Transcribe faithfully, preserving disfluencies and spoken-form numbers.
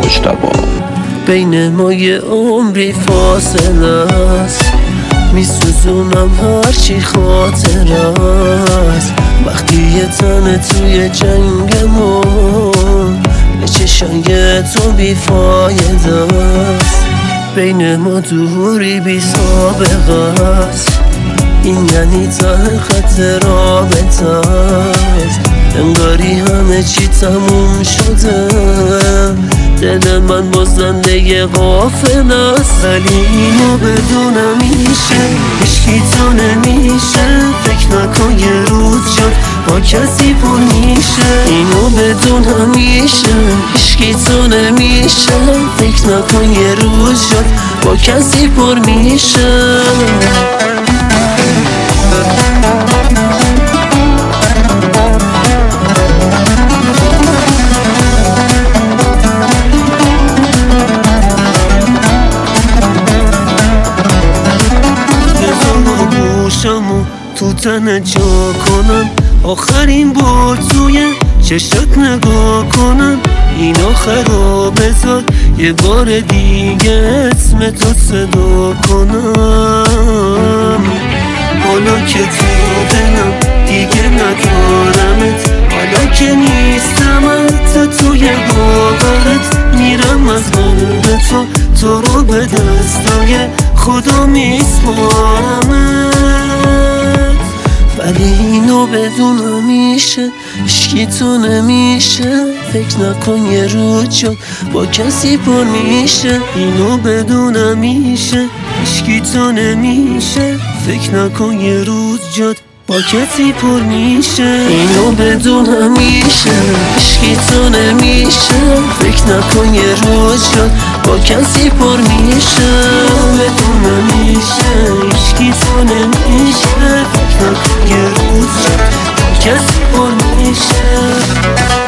مجتبی. بین ما یه عمری فاصله است، میسوزونم هرچی خاطر است. وقتی یه تن توی جنگمون به چشای تو بیفایده است. بین ما دوری بی سابقه است، این یعنی ته خط رابطه است. انگاری همه چی تموم شده، دل من با زنده غافل است. ولی اینو بدونم میشه، هیچکی تو نمیشه. فکر نکن یه روز شد با کسی پر میشه. اینو بدونم میشه، هیچکی تو نمیشه. فکر نکن یه روز شد با کسی پر میشه. گوشمو تو تن جا کنم، آخرین بار توی چشت نگاه کنم. این آخرا بذار یه بار دیگه اسم تو صدا کنم. حالا که تو دلم دیگه ندارمت، حالا که نیستم حتی توی باورت. میرم از قلب تو، تو رو به دستای خدا میسپارمت. ولی اینو بدونم میشه، هیچکی تو نمیشه. فکر نکن یه روز شد با کسی پر میشه. اینو بدونم میشه، هیچکی تو نمیشه. فکر نکن یه روز جد با کسی پر میشه. اینو بدونم میشه، هیچکی تو نمیشه. فکر نکن یه روز شد با کسی پر میشه. بدونم میشه، هیچکی تو نمیشه. فکر نکن یه روز شد با کسی پر میشه.